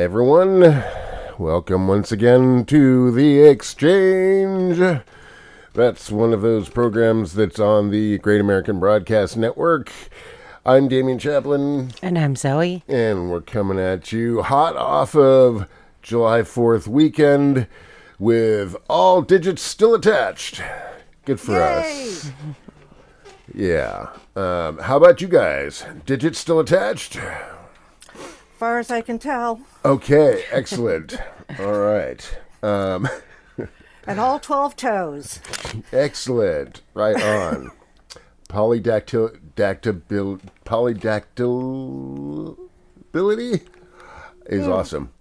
Hi, everyone. Welcome once again to The Exchange. That's one of those programs that's on the Great American Broadcast Network. I'm Damien Chaplin. And I'm Zoe. And we're coming at you hot off of July 4th weekend with all digits still attached. Good for us. Yeah. How about you guys? Digits still attached? Far as I can tell. Okay, excellent. All right. And all 12 toes. Excellent. Right on. Polydactylability is awesome.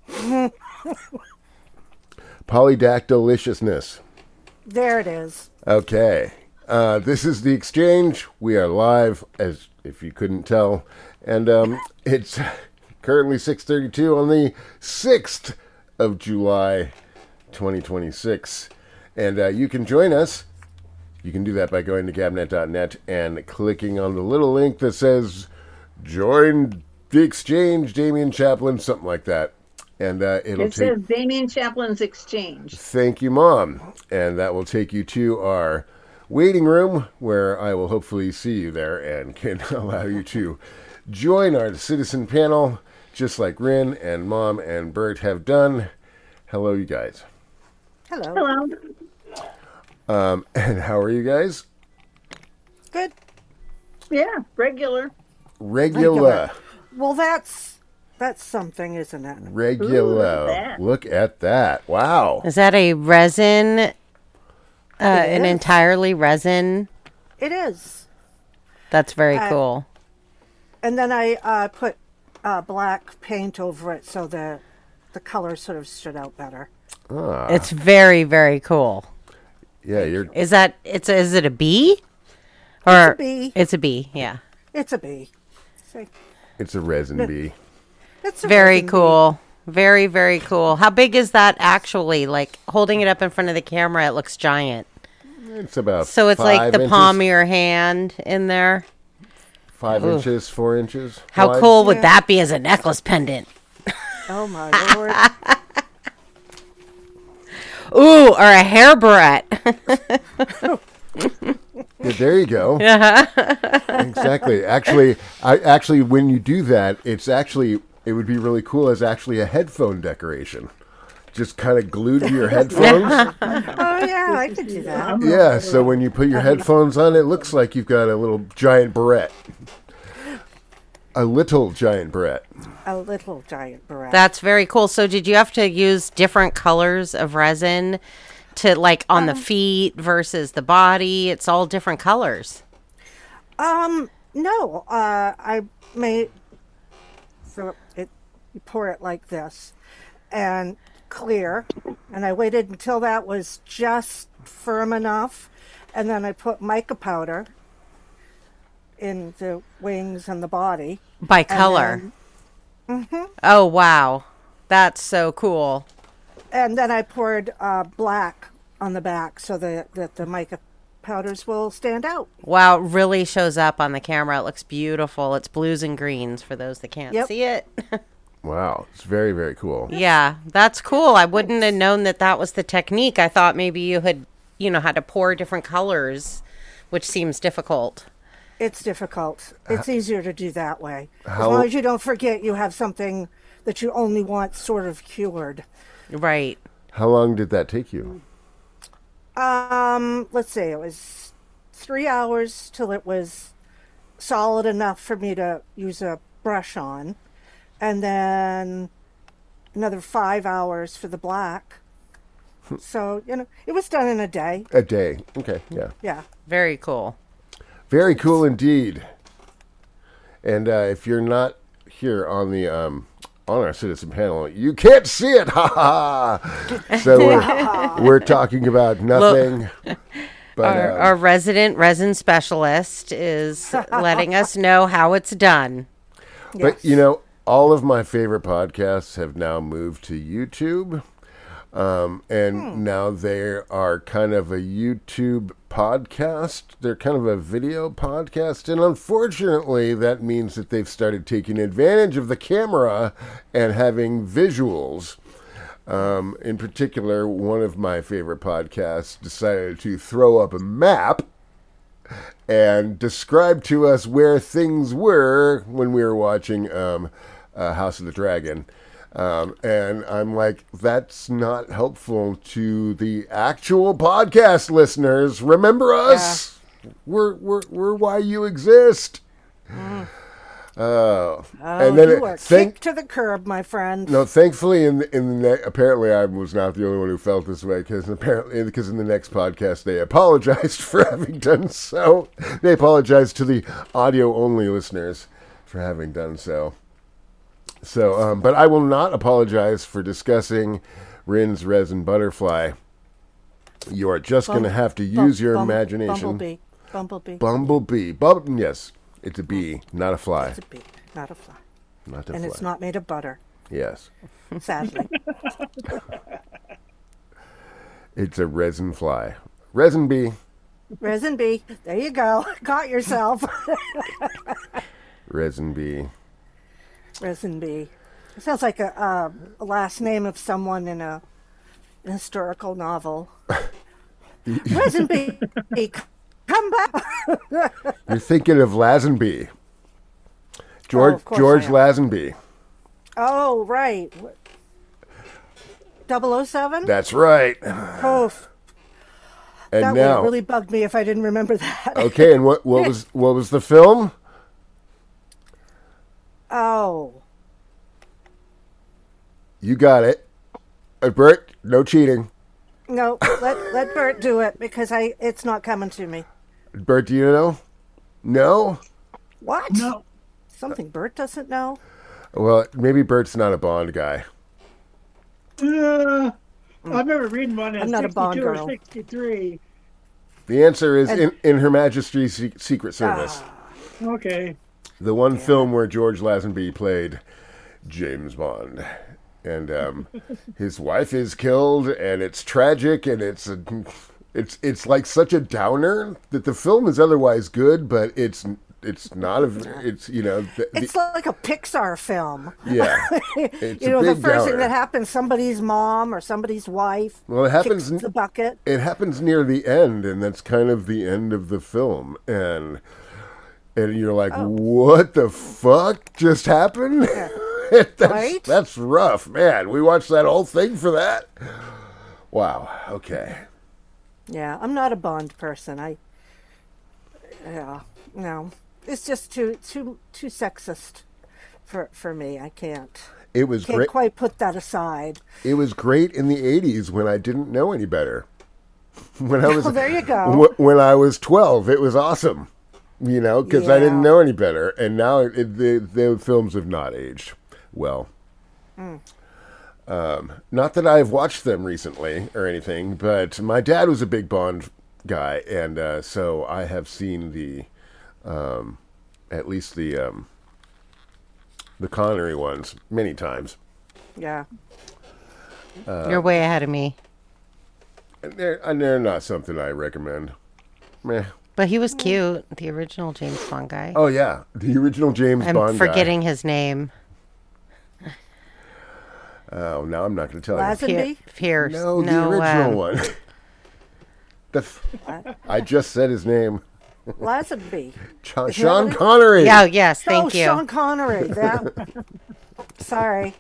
Polydactyliciousness. There it is. Okay. This is The Exchange. We are live, as if you couldn't tell. And it's currently 6:32 on the 6th of July, 2026. And you can join us. You can do that by going to gabnet.net and clicking on the little link that says Join The Exchange, Damien Chaplin, something like that. And it says Damien Chaplin's Exchange. Thank you, Mom. And that will take you to our waiting room, where I will hopefully see you there and can allow you to join our citizen panel, just like Rin and Mom and Bert have done. Hello, you guys. Hello. Hello. And how are you guys? Good. Yeah, regular. Regular. Well, that's something, isn't it? Regular. Look at that. Wow. Is that a resin? An is. entirely resin? It is. That's very cool. And then I put black paint over it so the color sort of stood out better. It's very, very cool. Yeah, you're. Is it a bee? Or It's a bee. It's a bee, yeah. It's a bee. See? It's a resin bee. It's a Very resin cool. Very, very cool. How big is that actually? Like, holding it up in front of the camera, it looks giant. It's about So it's like 5 the inches, palm of your hand in there. 5 inches, 4 inches. How wide. cool would Yeah. that be as a necklace pendant? bee. Oh, my Lord. Ooh, or a hair barrette. Yeah, there you go. Exactly. Actually, when you do that, it would be really cool as actually a headphone decoration. Just kind of glued to your headphones. Oh, yeah, I could do that. Yeah, so when you put your headphones on, it looks like you've got a little giant barrette. A little giant barrette. A little giant barrette. That's very cool. So did you have to use different colors of resin to, like, on the feet versus the body? It's all different colors. No, I made, so you pour it like this and clear, and I waited until that was just firm enough, and then I put mica powder in the wings and the body. By color. Oh, wow. That's so cool. And then I poured black on the back so that the mica powders will stand out. Wow, it really shows up on the camera. It looks beautiful. It's blues and greens for those that can't Yep. see it. Wow, it's very, very cool. Yeah, that's cool. I wouldn't have known that was the technique. I thought maybe you had, had to pour different colors, which seems difficult. It's difficult. It's easier to do that way. As How- long as you don't forget you have something that you only want sort of cured. Right. How long did that take you? Let's see, it was 3 hours till it was solid enough for me to use a brush on. And then another 5 hours for the black. So, it was done in a day. A day. Okay, yeah. Yeah. Very cool. Very cool indeed. And if you're not here on the on our citizen panel, you can't see it. Ha ha! So we're talking about nothing. But Our resident resin specialist is letting us know how it's done. But, all of my favorite podcasts have now moved to YouTube. And now they are kind of a YouTube podcast. They're kind of a video podcast, and unfortunately, that means that they've started taking advantage of the camera and having visuals. In particular, one of my favorite podcasts decided to throw up a map and describe to us where things were when we were watching House of the Dragon. And I'm like, that's not helpful to the actual podcast listeners. Remember us? Yeah. We're why you exist. And then you were kicked to the curb, my friend. No, thankfully, apparently I was not the only one who felt this way, because in the next podcast they apologized for having done so. They apologized to the audio-only listeners for having done so. So, but I will not apologize for discussing Rin's Resin Butterfly. You are just going to have to use your imagination. Bumblebee. Yes, it's a bee, not a fly. It's a bee, not a fly. Not a and fly. It's not made of butter. Yes. Sadly. It's a resin fly. Resin bee. Resin bee. There you go. Caught yourself. Resin bee. Resin bee. It sounds like a last name of someone in a historical novel. Resin bee, come back. You're thinking of Lazenby. George Lazenby. Oh, right. 007? That's right. Oh, and that now would really bugged me if I didn't remember that. Okay, and what was the film? Oh. You got it. Bert, no cheating. No, let Bert do it because it's not coming to me. Bert, do you know? No? What? No. Something Bert doesn't know? Well, maybe Bert's not a Bond guy. I remember reading one in I'm not a Bond 62 or girl. 63. The answer is in Her Majesty's Secret Service. Okay. The one film where George Lazenby played James Bond. And his wife is killed, and it's tragic, and it's like such a downer that the film is otherwise good, but it's not it's like a Pixar film. Yeah, it's the first downer. thing that happens, somebody's mom or somebody's wife. Well, it happens kicks the bucket. It happens near the end, and that's kind of the end of the film, and you're like, what the fuck just happened? Yeah. Right? That's rough, man. We watched that whole thing for that. Wow. Okay. Yeah, I'm not a Bond person. No, it's just too sexist for me. I can't. It was can't great. Quite put that aside. It was great in the 80s when I didn't know any better. When I was there you go. When I was 12, it was awesome. Because I didn't know any better, and now the films have not aged well. Not that I've watched them recently or anything, but my dad was a big Bond guy, and so I have seen at least the Connery ones many times. Yeah. You're way ahead of me. And they're not something I recommend. Meh. But he was cute, the original James Bond guy. Oh yeah, the original James Bond guy. I'm forgetting his name. Oh, now I'm not going to tell Lazenby? Pierce. No, the original one. I just said his name. Lazenby. Sean Connery. Yeah, yes, thank you. Sean Connery. Sorry.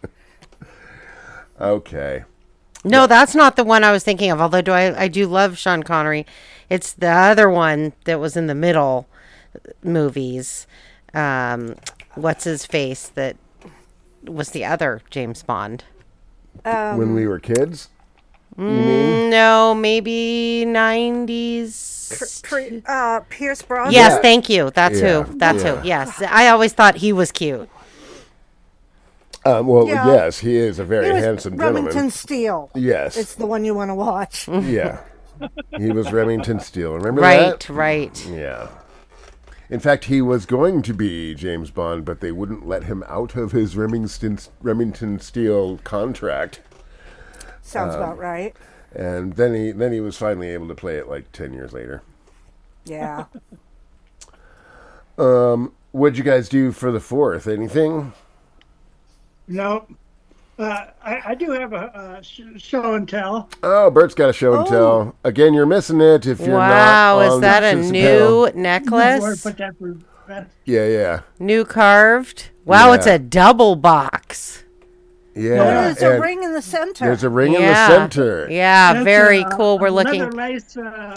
Okay. No, that's not the one I was thinking of, although I do love Sean Connery. It's the other one that was in the middle movies. What's his face that was the other James Bond? When we were kids? You mean? No, maybe 90s. Pierce Brosnan? Yes, thank you. That's Yeah. who. That's who. Yes. I always thought he was cute. Yes, he is a very handsome Remington gentleman. Steele. Yes. It's the one you want to watch. Yeah. He was Remington Steele. Remember that? Right. Yeah. In fact, he was going to be James Bond, but they wouldn't let him out of his Remington Steele contract. Sounds about right. And then he was finally able to play it like 10 years later. Yeah. What'd you guys do for the 4th? Anything? No. I do have a show and tell. Oh, Bert's got a show and tell. Again, you're missing it if you're Wow, not. is on that a Simpson new Panel. Where necklace? put that for Yeah. New carved? Wow, Yeah. it's a double box. Yeah. There's a and ring in the center. There's a ring in the Yeah. center. Yeah, That's very a- cool. We're another looking. nice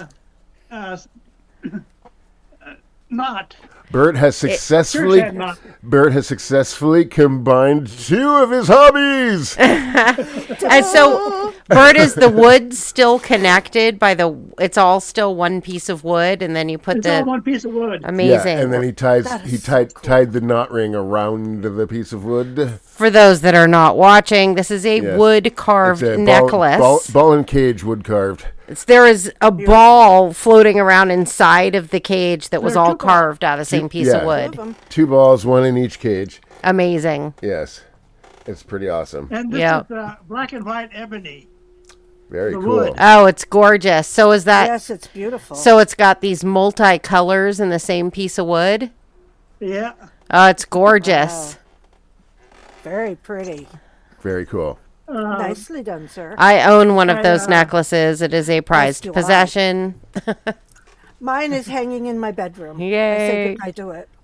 knot. Bert has Church successfully had knot. combined 2 of his hobbies. And so, Bert, is the wood still connected by the? It's all still one piece of wood, and then you put It's all the one piece of wood. amazing. Yeah, and then he That is so cool. tied the knot ring around the piece of wood. For those that are not watching, this is a Yes. wood carved It's a necklace. ball and cage wood carved. There is a ball floating around inside of the cage that was There are all two balls. carved out of the same piece of yeah. wood. them. 2 balls, 1 in each cage. Amazing. Yes. It's pretty awesome. And this Yeah. is black and white ebony. Very the cool. wood. Oh, it's gorgeous. So is that? Yes, it's beautiful. So it's got these multicolors in the same piece of wood. Yeah. Oh, it's gorgeous. Very pretty. Very cool. Nicely done, sir. I own one of those I, necklaces. It is a prized do I. possession. Mine is hanging in my bedroom. I Yay. say goodnight to it.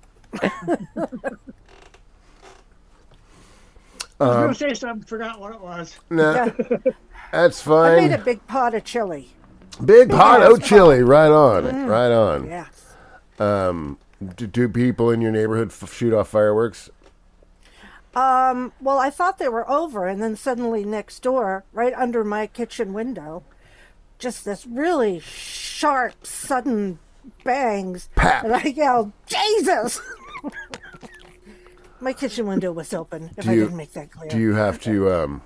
I was going to say something, forgot what it was. Nah, that's I made fine. a big pot of chili. Big pot of chili. Right on. Right on. Yes. Do people in your neighborhood shoot off fireworks? Well, I thought they were over, and then suddenly next door, right under my kitchen window, just this really sharp, sudden bangs. Pap. And I yelled, Jesus! My kitchen window was open, if I you- didn't make that clear. Do you have to?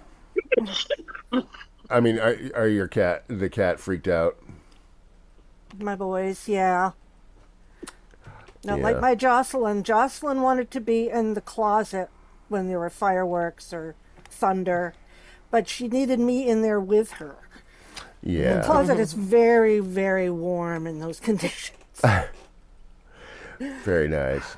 I mean, are the cat freaked out? My boys, yeah. No, Yeah. like my Jocelyn. Jocelyn wanted to be in the closet when there were fireworks or thunder, but she needed me in there with her. The Yeah. closet is very, very warm in those conditions. Very nice.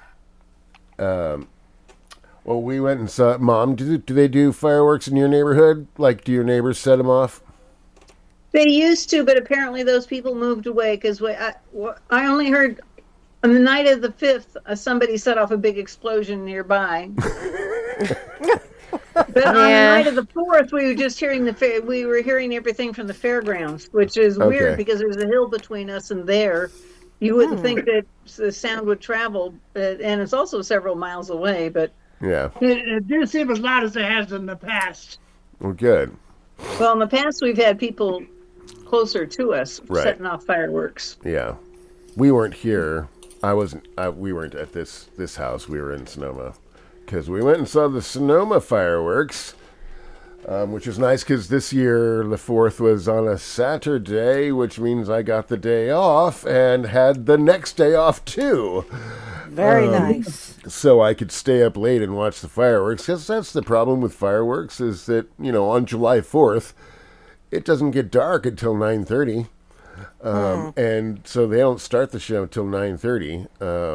Well, we went and saw. Mom, do they do fireworks in your neighborhood? Like, do your neighbors set them off? They used to, but apparently those people moved away because I only heard on the night of the 5th, somebody set off a big explosion nearby. But on the Yeah. night of the 4th, we were just hearing we were hearing everything from the fairgrounds, which is Okay. weird because there's a hill between us and there. You wouldn't think that the sound would travel, and it's also several miles away. But Yeah. It didn't seem as loud as it has in the past. Well, good. well, in the past, we've had people closer to us Right. setting off fireworks. Yeah. We weren't here. I wasn't. We weren't at this house. We were in Sonoma because we went and saw the Sonoma fireworks, which was nice because this year the 4th was on a Saturday, which means I got the day off and had the next day off too. Very nice. So I could stay up late and watch the fireworks. Because that's the problem with fireworks is that, on July 4th, it doesn't get dark until 9:30. And so they don't start the show until 9:30.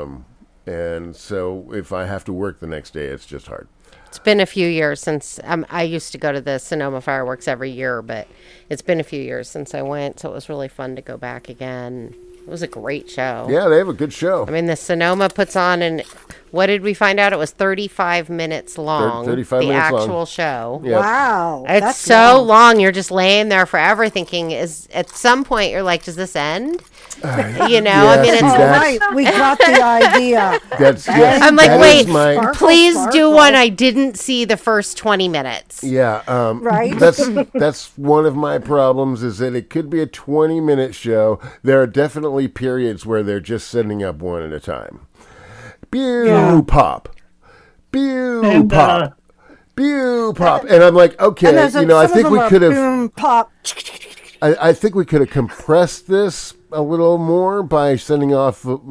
And so if I have to work the next day, it's just hard. It's been a few years since I used to go to the Sonoma fireworks every year, but it's been a few years since I went, so it was really fun to go back again. It was a great show. Yeah, they have a good show. I mean, the Sonoma puts on, and what did we find out? It was 35 minutes long. 35 the minutes long. actual show. Yeah. Wow. It's that's so long. You're just laying there forever thinking, is at some point you're like, does this end? I mean, Yes, it's All that's- right, we got the idea. That's yes, I'm like, that wait, is my- Sparkle, please do sparkle. one. I didn't see the first 20 minutes. Yeah, Right? That's one of my problems is that it could be a 20-minute show. There are definitely periods where they're just setting up one at a time. Pew Yeah. pop, pew And, pop, pew pop, and I'm like, okay, And there's I some think of we them are could have. boom, pop. I think we could have compressed this a little more by sending off, a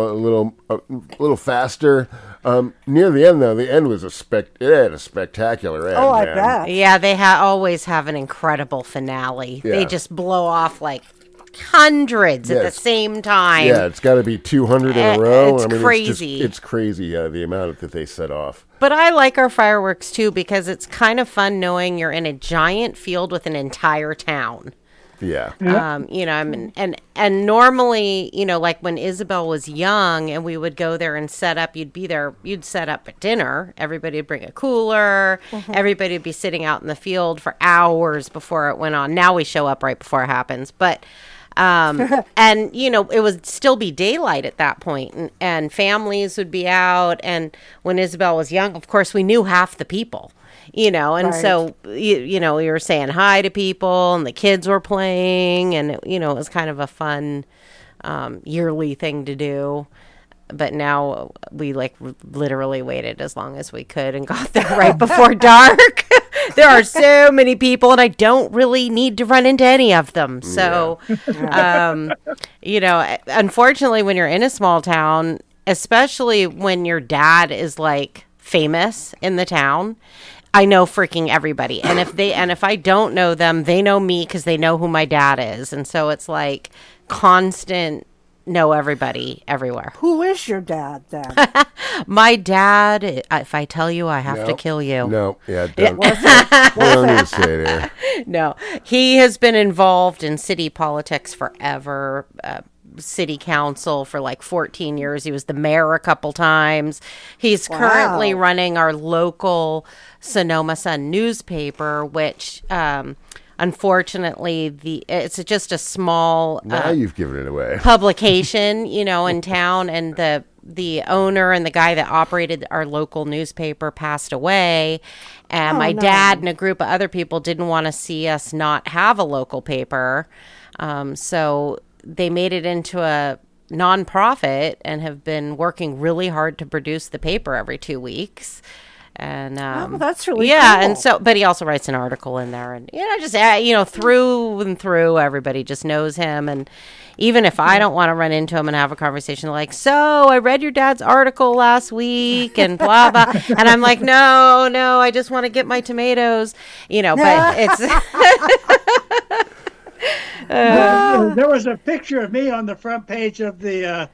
little faster. Near the end, though, the end was it had a spectacular end. Oh, I man. bet. Yeah, they always have an incredible finale. They Yeah. just blow off like hundreds at the Yes. same time. Yeah, it's got to be 200 in a row. It's crazy. It's crazy the amount that they set off. But I like our fireworks too because it's kind of fun knowing you're in a giant field with an entire town. Yeah. You know, I mean, and normally, you know, like when Isabel was young and we would go there and set up, you'd set up at dinner. Everybody would bring a cooler. Everybody would be sitting out in the field for hours before it went on. Now we show up right before it happens. But, and, you know, it would still be daylight at that point, and families would be out. And when Isabel was young, of course, we knew half the people. You know, and Right. so, you know, you were saying hi to people and the kids were playing and, you know, it was kind of a fun yearly thing to do. But now we like literally waited as long as we could and got there right before dark. There are so many people and I don't really need to run into any of them. So, you know, unfortunately, when you're in a small town, especially when your dad is like famous in the town, I know freaking everybody. And if I don't know them, they know me because they know who my dad is. And so it's like constant know everybody everywhere. Who is your dad then? My dad, if I tell you, I have to kill you. No, yeah, don't. Don't need to say it here. No, he has been involved in city politics forever. City council for like 14 years. He was the mayor a couple times. He's currently running our local Sonoma Sun newspaper, which unfortunately it's just a small Now you've given it away. publication, you know, in town, and the owner and the guy that operated our local newspaper passed away, and my dad and a group of other people didn't want to see us not have a local paper, so they made it into a nonprofit and have been working really hard to produce the paper every 2 weeks. And that's really cool. And so, but he also writes an article in there, and you know, just you know, through and through, everybody just knows him. And even if I don't want to run into him and have a conversation, like, so I read your dad's article last week, and blah blah, and I'm like, no, I just want to get my tomatoes, you know. But it's. There was a picture of me on the front page of the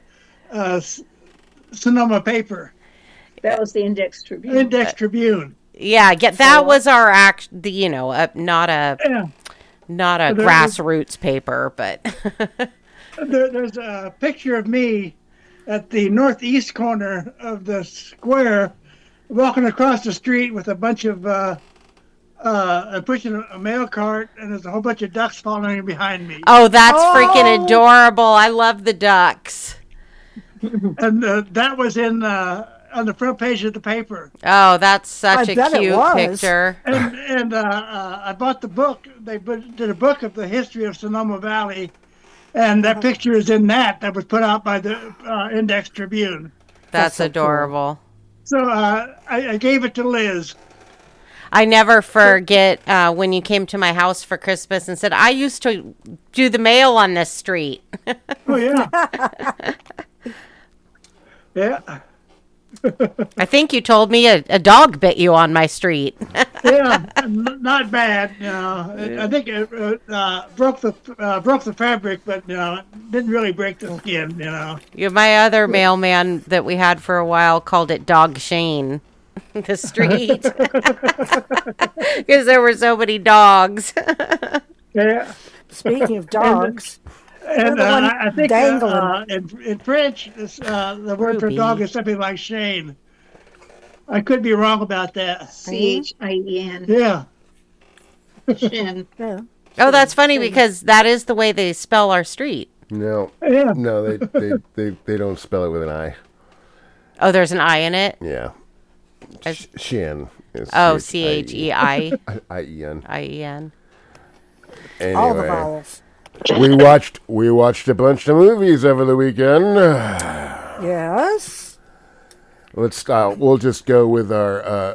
Sonoma paper, That was the Index Tribune. Index Tribune. Yeah, that was our you know, not a Yeah. grassroots paper, but There's a picture of me at the northeast corner of the square, walking across the street with a bunch of pushing a mail cart, and there's a whole bunch of ducks following behind me. oh, that's freaking adorable. I love the ducks. And that was on the front page of the paper. Oh, that's such I a bet it cute was. picture. And I bought the book. They did a book of the history of Sonoma Valley, and that picture is in that was put out by the Index Tribune. That's so cool. adorable. So I gave it to Liz. I never forget when you came to my house for Christmas and said, I used to do the mail on this street. Oh, yeah. Yeah. I think you told me a dog bit you on my street. Yeah, not bad. You know, I think it broke the fabric, but you know, it didn't really break the skin. You know. My other mailman that we had for a while called it Dog Shane, the street, because there were so many dogs. Yeah. Speaking of dogs, And the one I think dangling. in French, the word for Ruby. dog is something like Shane. I could be wrong about that. Chien. Yeah. Shin. yeah. Oh, that's funny because that is the way they spell our street. No, Yeah. no, they don't spell it with an I. Oh, there's an I in it. Yeah, Shin. Is Oh, C-H-I-E. CHEI I-E-N. IEN. All the Anyway, vowels. we watched a bunch of movies over the weekend. Yes. Let's start. We'll just go with our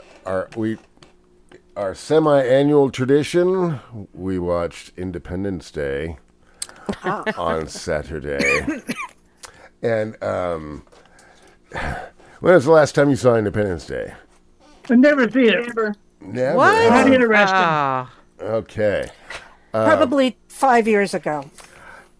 semi-annual tradition. We watched Independence Day on Saturday. And when was the last time you saw Independence Day? I never see it. Never. Never. What? Not interested. Ah. Okay. Probably 5 years ago.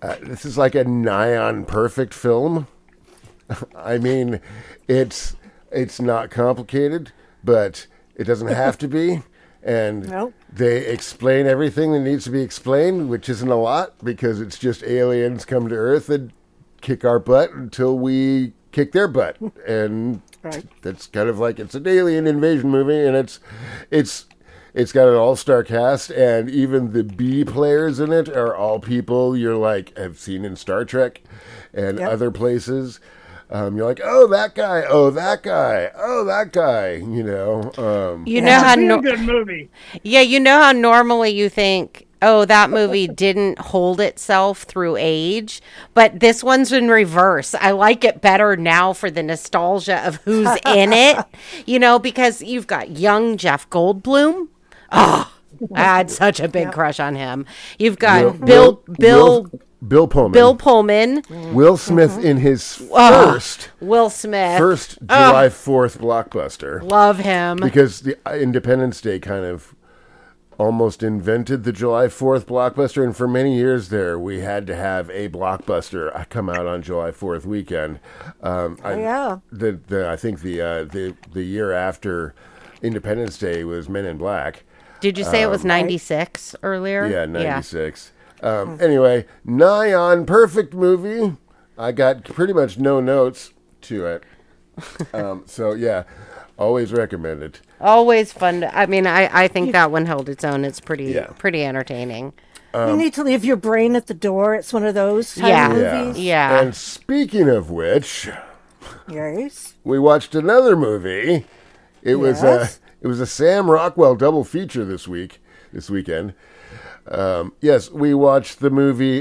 This is like a nigh on perfect film. I mean, it's not complicated, but it doesn't have to be. And Nope. they explain everything that needs to be explained, which isn't a lot because it's just aliens come to Earth and kick our butt until we kick their butt. And Right. that's kind of like, it's an alien invasion movie, and it's got an all-star cast, and even the B players in it are all people you're like have seen in Star Trek and Yep. other places. You're like, oh, that guy, oh, that guy, oh, that guy, you know. You know how It's a real good movie. Yeah, you know how normally you think, oh, that movie didn't hold itself through age, but this one's in reverse. I like it better now for the nostalgia of who's in it, you know, because you've got young Jeff Goldblum. Oh, I had such a big crush on him. You've got Bill Pullman. Pullman, Will Smith in his Will Smith. first July 4th blockbuster. Love him. Because the Independence Day kind of almost invented the July 4th blockbuster, and for many years there, we had to have a blockbuster come out on July 4th weekend. Yeah. I think the year after Independence Day was Men in Black. Did you say it was 96 earlier? Yeah, 96. Anyway, nigh on perfect movie. I got pretty much no notes to it. So yeah, always recommend it. Always fun. I think that one held its own. It's pretty Yeah. pretty entertaining. You need to leave your brain at the door. It's one of those kind Yeah. of Yeah. movies. Yeah. And speaking of which, Yes. we watched another movie. It was Yes. a Sam Rockwell double feature this weekend. Yes, we watched the movie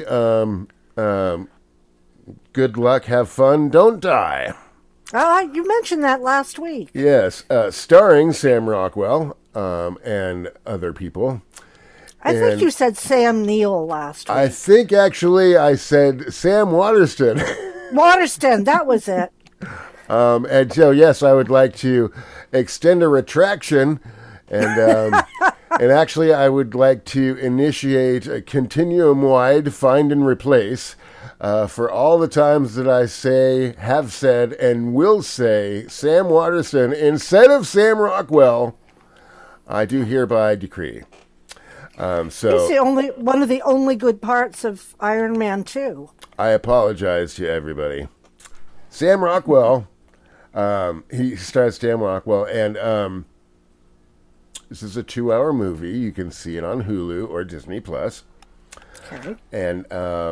Good Luck, Have Fun, Don't Die. You mentioned that last week. Yes, starring Sam Rockwell and other people. I think you said Sam Neill last week. I think actually I said Sam Waterston. Waterston, that was it. And so, yes, I would like to extend a retraction, and and actually, I would like to initiate a continuum-wide find and replace for all the times that I say, have said, and will say Sam Waterston instead of Sam Rockwell. I do hereby decree. It's one of the only good parts of Iron Man 2. I apologize to everybody. Sam Rockwell. He stars Sam Rockwell, and this is a 2-hour movie. You can see it on Hulu or Disney Plus. Okay. And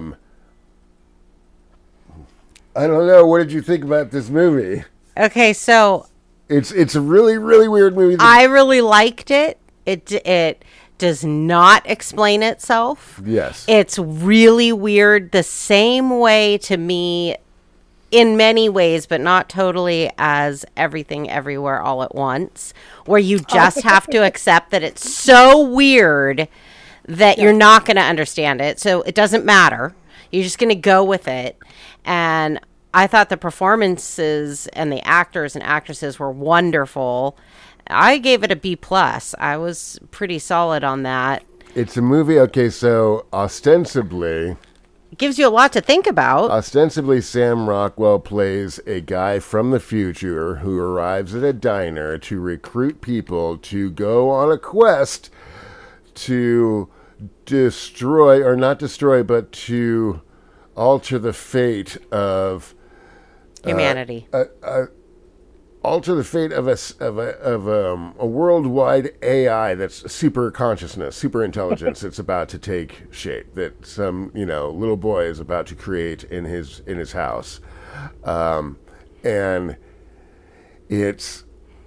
I don't know. What did you think about this movie? Okay, so It's a really, really weird movie. I really liked it. It does not explain itself. Yes. It's really weird the same way to me in many ways, but not totally, as Everything Everywhere All at Once, where you just have to accept that it's so weird that you're not going to understand it. So it doesn't matter. You're just going to go with it. And I thought the performances and the actors and actresses were wonderful. I gave it a B+. I was pretty solid on that. It's a movie. Okay, so ostensibly, It gives you a lot to think about. Sam Rockwell plays a guy from the future who arrives at a diner to recruit people to go on a quest to destroy, or not destroy, but to alter the fate of Humanity. alter the fate of a worldwide AI that's super consciousness, super intelligence that's about to take shape, that some little boy is about to create in his house, and it's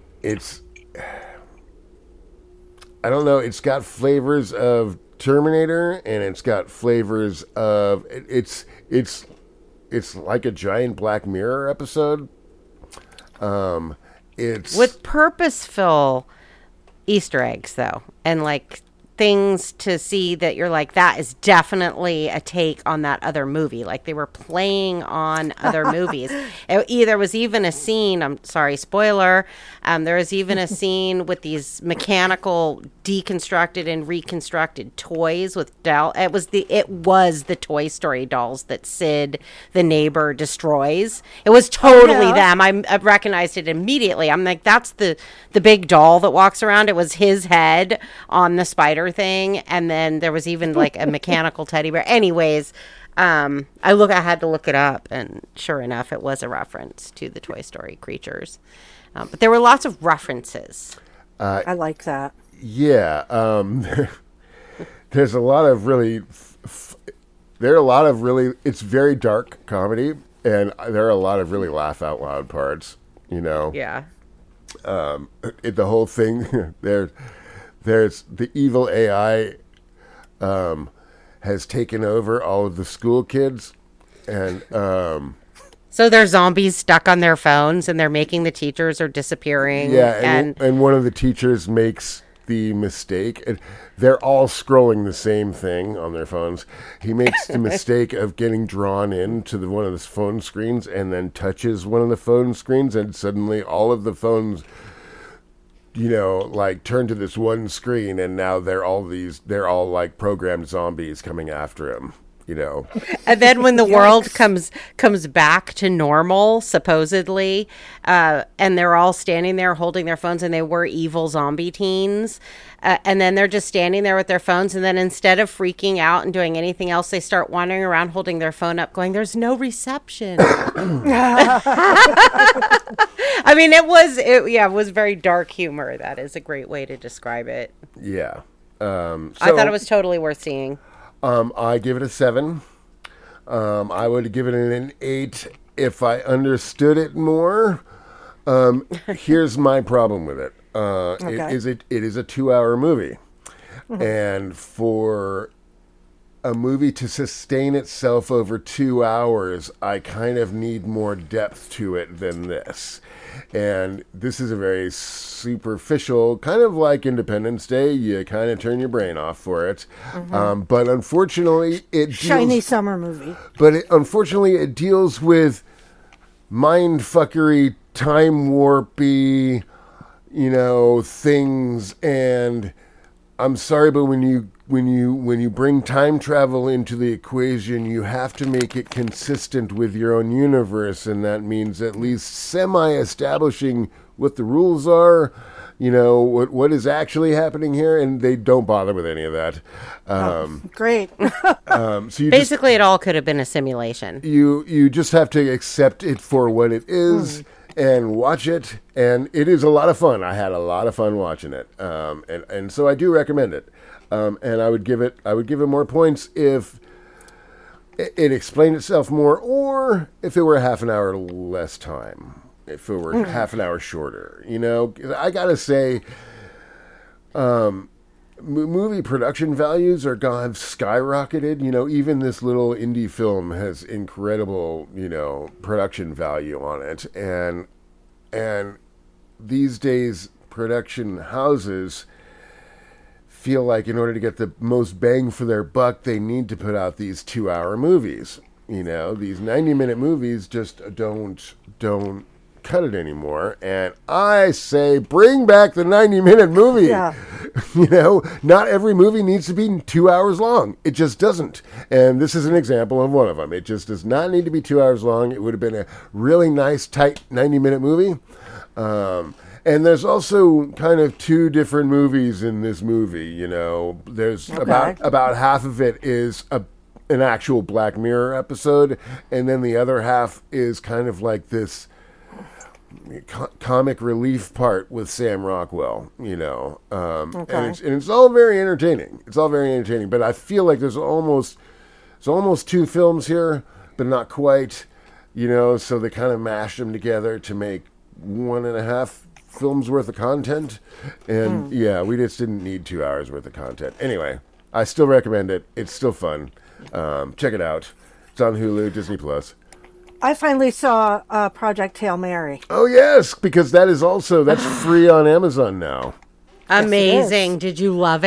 I don't know. It's got flavors of Terminator, and it's got flavors of it's like a giant Black Mirror episode. It's With purposeful Easter eggs, though, and like things to see that you're like, that is definitely a take on that other movie. Like they were playing on other movies. There was even a scene, I'm sorry, spoiler. There was even a scene with these mechanical deconstructed and reconstructed toys with it was the Toy Story dolls that Sid the neighbor destroys. It was totally them. I recognized it immediately. I'm like, that's the big doll that walks around. It was his head on the spider thing, and then there was even like a mechanical teddy bear. Anyways, I had to look it up, and sure enough, it was a reference to the Toy Story creatures. But there were lots of references. I like that. Yeah, there's a lot of really. There are a lot of really. It's very dark comedy, and there are a lot of really laugh out loud parts. You know. Yeah. The whole thing. There's the evil AI has taken over all of the school kids, and so they're zombies stuck on their phones, and they're making the teachers are disappearing. Yeah, and one of the teachers makes the mistake. And they're all scrolling the same thing on their phones. He makes the mistake of getting drawn into one of the phone screens, and then touches one of the phone screens, and suddenly all of the phones, like turn to this one screen, and now they're all like programmed zombies coming after him. And then when the world comes back to normal, supposedly, and they're all standing there holding their phones, and they were evil zombie teens, and then they're just standing there with their phones, and then instead of freaking out and doing anything else, they start wandering around holding their phone up, going, "There's no reception." I mean, it was very dark humor. That is a great way to describe it. Yeah. I thought it was totally worth seeing. I give it a 7. I would give it an 8 if I understood it more. Here's my problem with it. Okay. It is a 2-hour movie. And for a movie to sustain itself over 2 hours, I kind of need more depth to it than this. And this is a very superficial, kind of like Independence Day. You kind of turn your brain off for it. But unfortunately, Shiny summer movie. But unfortunately, it deals with mindfuckery, time warpy, things. And I'm sorry, but when you bring time travel into the equation, you have to make it consistent with your own universe, and that means at least semi-establishing what the rules are, what is actually happening here, and they don't bother with any of that. Great. So basically, it all could have been a simulation. You just have to accept it for what it is. And watch it, and it is a lot of fun. I had a lot of fun watching it, and so I do recommend it. And I would give it more points if it explained itself more, or if it were half an hour less time, if it were half an hour shorter. I gotta say, movie production values have skyrocketed. Even this little indie film has incredible, production value on it, and these days production houses feel like in order to get the most bang for their buck, they need to put out these 2-hour movies. These 90-minute movies just don't cut it anymore. And I say, bring back the 90-minute movie. Yeah. Not every movie needs to be 2 hours long. It just doesn't. And this is an example of one of them. It just does not need to be 2 hours long. It would have been a really nice, tight 90-minute movie. And there's also kind of two different movies in this movie. There's about half of it is an actual Black Mirror episode, and then the other half is kind of like this comic relief part with Sam Rockwell. And it's all very entertaining. But I feel like there's almost two films here, but not quite. So they kind of mashed them together to make 1.5 films worth of content, and we just didn't need 2 hours worth of content. Anyway, I still recommend it. It's still fun. Check it out. It's on Hulu, Disney Plus. I finally saw Project Hail Mary. Oh yes, because that's free on Amazon now. Amazing. Did you love it?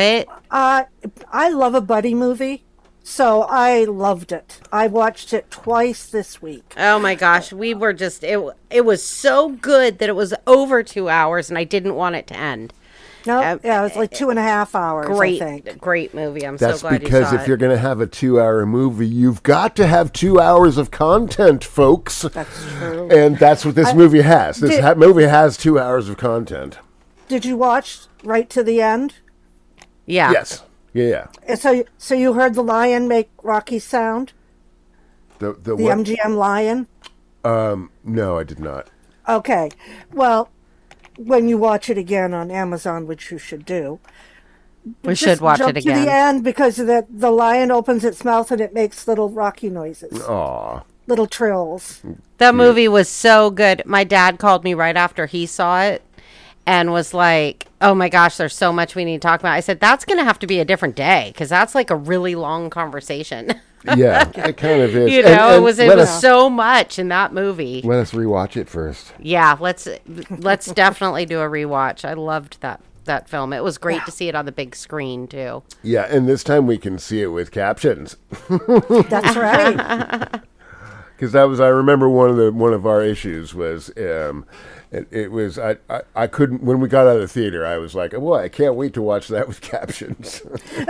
I love a buddy movie, so I loved it. I watched it twice this week. Oh my gosh, we were just it was so good that it was over 2 hours, and I didn't want it to end. No, yeah, it was like 2.5 hours. Great, I think. great movie. I'm That's so glad because you saw if you're going to have a 2-hour movie, you've got to have 2 hours of content, folks. That's true. And that's what this movie has. This movie has 2 hours of content. Did you watch right to the end? Yeah. Yes. Yeah. And so you heard the lion make Rocky sound? The The what? MGM lion? No, I did not. Okay. Well, when you watch it again on Amazon, which you should do, We just should watch jump it to the again. end because the lion opens its mouth and it makes little Rocky noises, Aw. little trills. That movie was so good. My dad called me right after he saw it and was like, "Oh my gosh, there's so much we need to talk about." I said, "That's going to have to be a different day because that's like a really long conversation." Yeah, it kind of is. You know, And it was so much in that movie. let us rewatch it first. Yeah, let's definitely do a rewatch. I loved that film. It was great to see it on the big screen too. Yeah, and this time we can see it with captions. That's right. Because I remember one of our issues was it was I couldn't, when we got out of the theater, I was like, well, I can't wait to watch that with captions.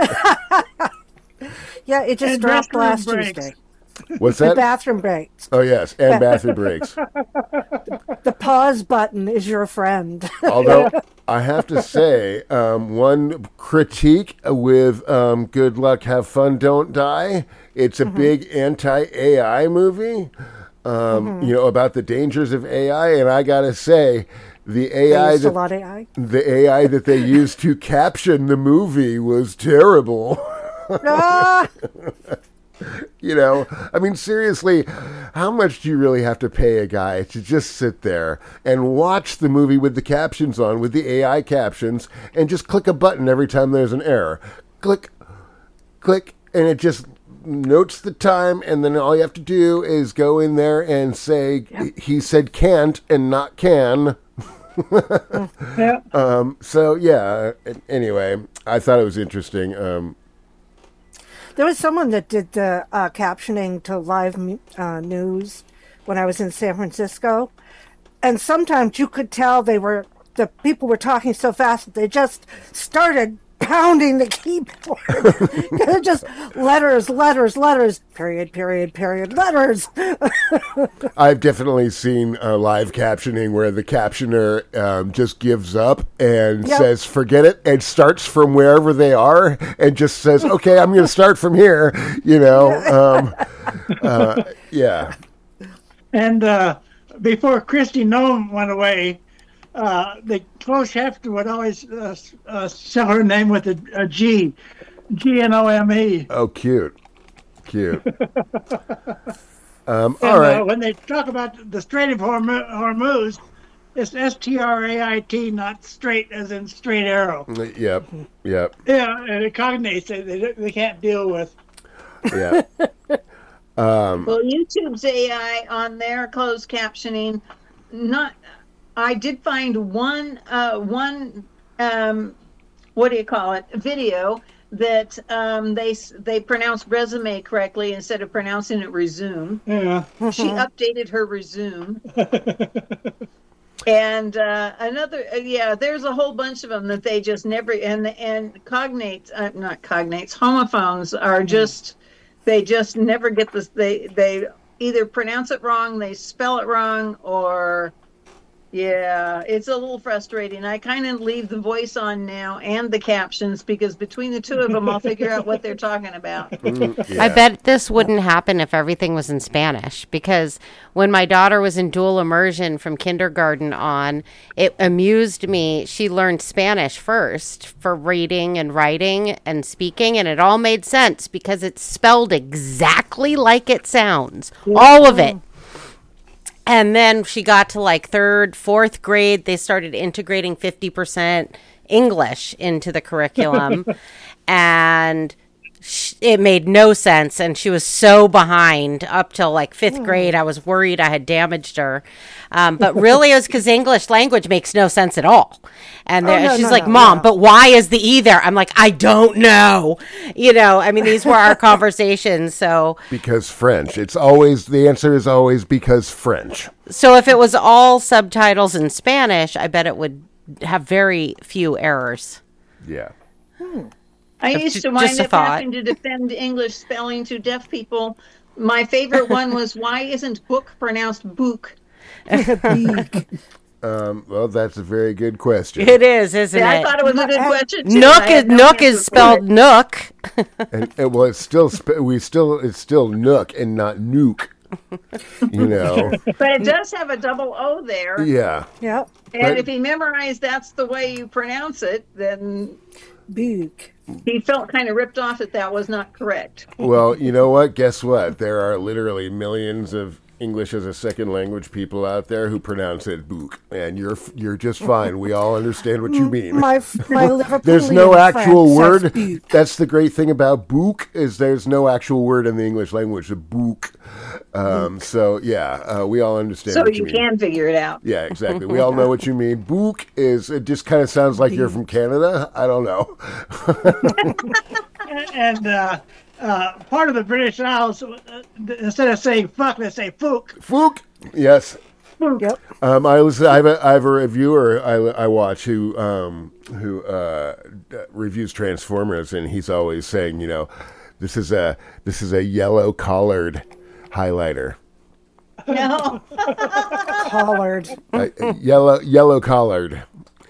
Yeah, it just And dropped bathroom last breaks. Tuesday. What's The that? bathroom breaks. Oh yes, and bathroom breaks. The pause button is your friend. Although I have to say, one critique with "Good Luck, Have Fun, Don't Die." It's a big anti-AI movie. You know, about the dangers of AI, and I gotta say, the AI Used a lot of AI. that they used to caption the movie was terrible. Ah! You know, I mean, seriously, how much do you really have to pay a guy to just sit there and watch the movie with the captions on, with the AI captions, and just click a button every time there's an error? Click, click, and it just notes the time, and then all you have to do is go in there and say, he said can't and not can. Yeah. So, yeah, anyway, I thought it was interesting. There was someone that did the captioning to live news when I was in San Francisco, and sometimes you could tell the people were talking so fast that they just started pounding the keyboard. Just letters, period, letters. I've definitely seen live captioning where the captioner just gives up and says, forget it, and starts from wherever they are and just says, okay, I'm going to start from here, you know. Yeah. And before Christy Nome went away, the close Hefner would always spell her name with a G, Gnome. Oh, cute. And, all right. when they talk about the Strait of Hormuz, it's Strait, not straight as in straight arrow. Yep. Yeah, and it cognates they can't deal with. Yeah. Well, YouTube's AI on their closed captioning, I did find one what do you call it, video that they pronounced resume correctly instead of pronouncing it resume. Yeah. She updated her resume. And there's a whole bunch of them that they just never, and cognates, not cognates, homophones are just, they just never get this, they either pronounce it wrong, they spell it wrong, or yeah, it's a little frustrating. I kind of leave the voice on now and the captions because between the two of them, I'll figure out what they're talking about. Yeah. I bet this wouldn't happen if everything was in Spanish, because when my daughter was in dual immersion from kindergarten on, it amused me. She learned Spanish first for reading and writing and speaking, and it all made sense because it's spelled exactly like it sounds. All of it. And then she got to like third, fourth grade. They started integrating 50% English into the curriculum. And it made no sense, and she was so behind up till like fifth grade. I was worried I had damaged her, but really it was because English language makes no sense at all. And she's like, "Mom, but why is the E there?" I'm like, "I don't know." I mean, these were our conversations. So Because French. The answer is always because French. so if it was all subtitles in Spanish, I bet it would have very few errors. Yeah. I used to just wind a up thought. having to defend English spelling to deaf people. My favorite one was, why isn't book pronounced book? Well, that's a very good question. It is, isn't Yeah, I it? thought it was a good question. Too. Nook I had no Nook answer is for spelled it. Nook. And well, it's still Nook and not Nuke. But it does have a double O there. Yeah. Yep. And if he memorized that's the way you pronounce it, then Book. he felt kind of ripped off that was not correct. Well, you know what? Guess what? There are literally millions of English as a second language people out there who pronounce it book, and you're just fine. We all understand what you mean. My Liverpoolian There's no actual friend says word. book. That's the great thing about book is there's no actual word in the English language. The book. So yeah, we all understand. So what you mean. can figure it out. Yeah, exactly. We all know what you mean. Book it just kind of sounds like you're from Canada. I don't know. And part of the British Isles, instead of saying fuck, they say fook. Fook. Yes. Yep. I have a reviewer I watch who reviews Transformers, and he's always saying, this is a yellow collared highlighter. No. Collared. Yellow collared.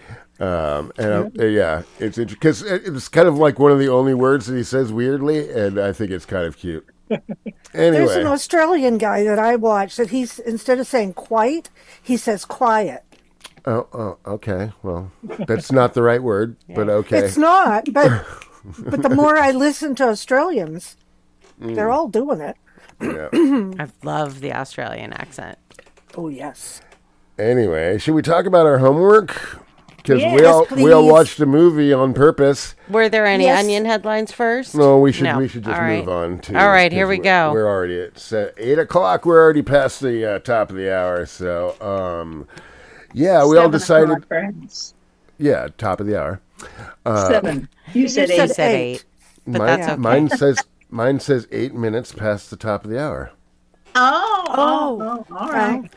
Yeah, it's interesting because it's kind of like one of the only words that he says weirdly, and I think it's kind of cute. There's an Anyway, Australian guy that I watch that he's, instead of saying quite, he says quiet. oh, okay. Well, that's not the right word, but okay. It's not, but the more I listen to Australians, they're all doing it. Yeah. I love the Australian accent. Oh yes. Anyway, should we talk about our homework? Because Yes, we all please. watched a movie on purpose. Were there any Yes. onion headlines first? No, we should No. just All right. move on to. All right, here we because go. We're already at 8:00. We're already past the top of the hour. So, yeah, we all 7 decided. o'clock, perhaps. Yeah, top of the hour. 7. You said You 8. said I said eight. 8, but that's okay. Mine says 8 minutes past the top of the hour. Oh, all right.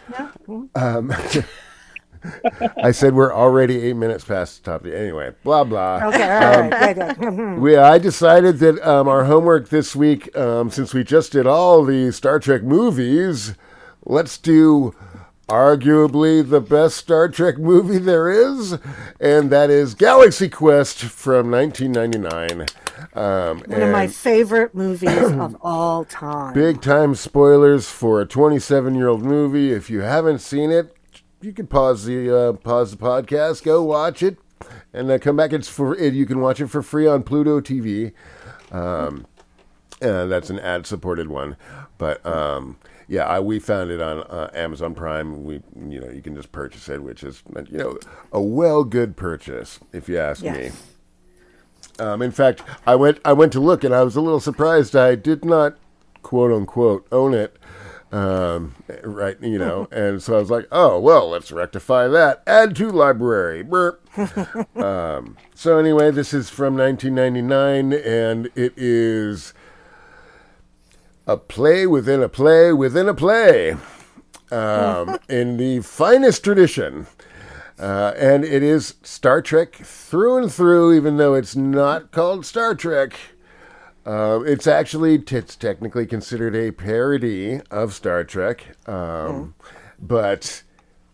I said we're already 8 minutes past the top of the. Anyway, blah blah. Okay, all right. Yeah. I decided that our homework this week, since we just did all the Star Trek movies, let's do arguably the best Star Trek movie there is, and that is Galaxy Quest from 1999. One of my favorite movies of all time. Big time spoilers for a 27-year-old movie. If you haven't seen it, you can pause the podcast, go watch it, and come back. You can watch it for free on Pluto TV. And that's an ad-supported one, but yeah, we found it on Amazon Prime. You can just purchase it, which is a good purchase if you ask me. Yes. In fact, I went to look, and I was a little surprised. I did not, quote unquote, own it. Right, and so I was like, oh, well, let's rectify that. Add to library. Burp. So anyway, this is from 1999, and it is a play within a play within a play, in the finest tradition. And it is Star Trek through and through, even though it's not called Star Trek. It's technically considered a parody of Star Trek, but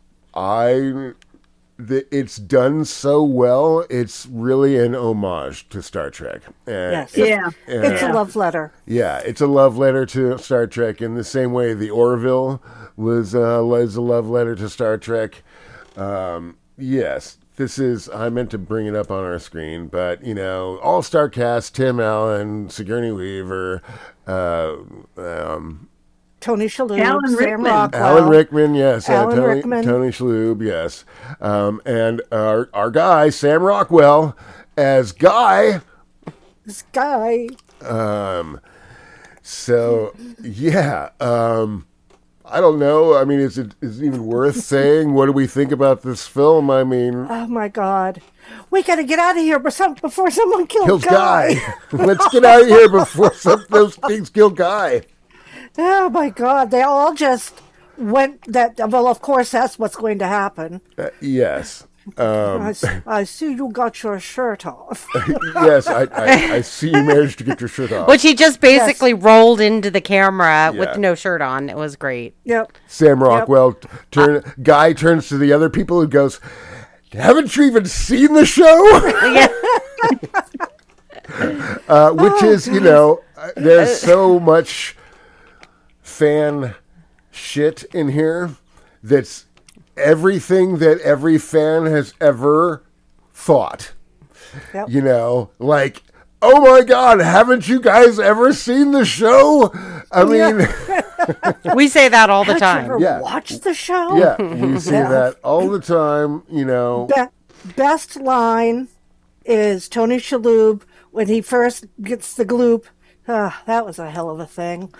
it's done so well. It's really an homage to Star Trek. Yes. Yeah. It's a love letter. Yeah, it's a love letter to Star Trek in the same way the Orville was a love letter to Star Trek. Yes. I meant to bring it up on our screen, but, all-star cast, Tim Allen, Sigourney Weaver, Tony Shalhoub, Alan Sam Rickman. Rockwell. Alan Rickman, yes. Alan Tony, Rickman. Tony Shalhoub, yes. And our guy, Sam Rockwell, as Guy. This guy. So yeah, I don't know. I mean, is it even worth saying? What do we think about this film? I mean, Oh my God. We got to get out of here before someone kills kills Guy. Guy. Let's get out of here before some of those things kill Guy. Oh my God. They all just went that. Well, of course, that's what's going to happen. Yes. I see you got your shirt off. Yes, I see you managed to get your shirt off. Which he just basically rolled into the camera Yeah. with no shirt on. It was great. Yep. Sam Rockwell Guy turns to the other people and goes, "Haven't you even seen the show?" Yeah. Which is, there's so much fan shit in here that's everything that every fan has ever thought. Yep. Like, oh my God, haven't you guys ever seen the show? I mean, We say that all the Did you time. ever Yeah. watch the show? yeah, you see that all the time, Best line is Tony Shalhoub when he first gets the gloop. That was a hell of a thing.